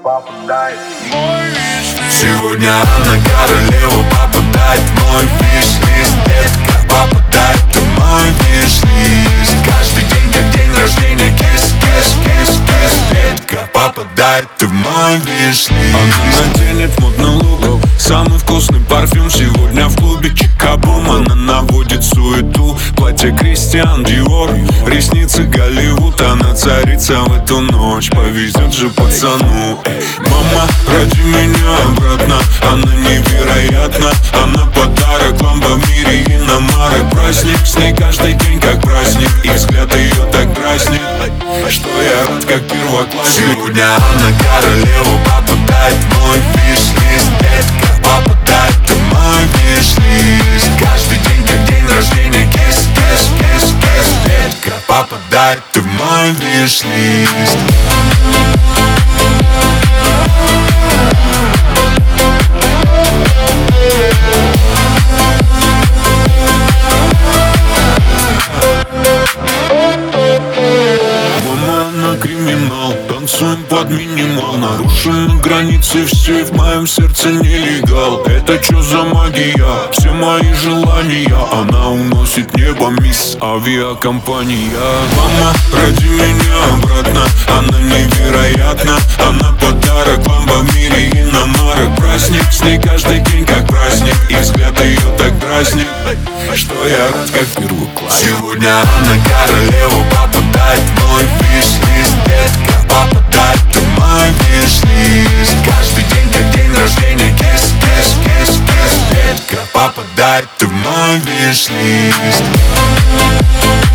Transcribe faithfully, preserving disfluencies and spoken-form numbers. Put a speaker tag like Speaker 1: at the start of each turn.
Speaker 1: попадает.
Speaker 2: Сегодня она королева, попадает в мой виш-лист. Детка, попадает в мой виш-лист. Каждый день как день рождения, кис, кис, кис, кис. Детка, попадает в мой виш-лист.
Speaker 3: Она наденет модный лук, самый вкусный парфюм. Сегодня в клубе Чикабум. Она наводит суету, платье Кристиан Диор, ресницы Голливуд. Она царица в эту ночь, повезет же пацану. Эй, мама, роди меня обратно, она невероятна. Она подарок, ламба в мире иномарок. Праздник, с ней каждый день как праздник, и взгляд ее так праздник, что я рад как первоклассник.
Speaker 2: Сегодня она королева, попадает в мой виш-лист. Детка, попадает в мой виш-лист. Каждый день как день рождения, кис, кис, кис, кис. Детка, попадает в мой виш-лист.
Speaker 3: Криминал, танцуем под минимал. Нарушены границы, все в моем сердце нелегал. Это чё за магия? Все мои желания она уносит небо, мисс авиакомпания. Мама, роди меня обратно, она невероятна. Она подарок, ламба в мире иномарок. Праздник, с ней каждый день как праздник, и взгляд ее так праздник, что я рад как первоклассник.
Speaker 2: Сегодня она королева, попадает в мой виш-лист. Детка, попадает в мой виш-лист. Каждый день как день рождения, кис, кис, кис, кис. Детка, попадает в мой виш-лист.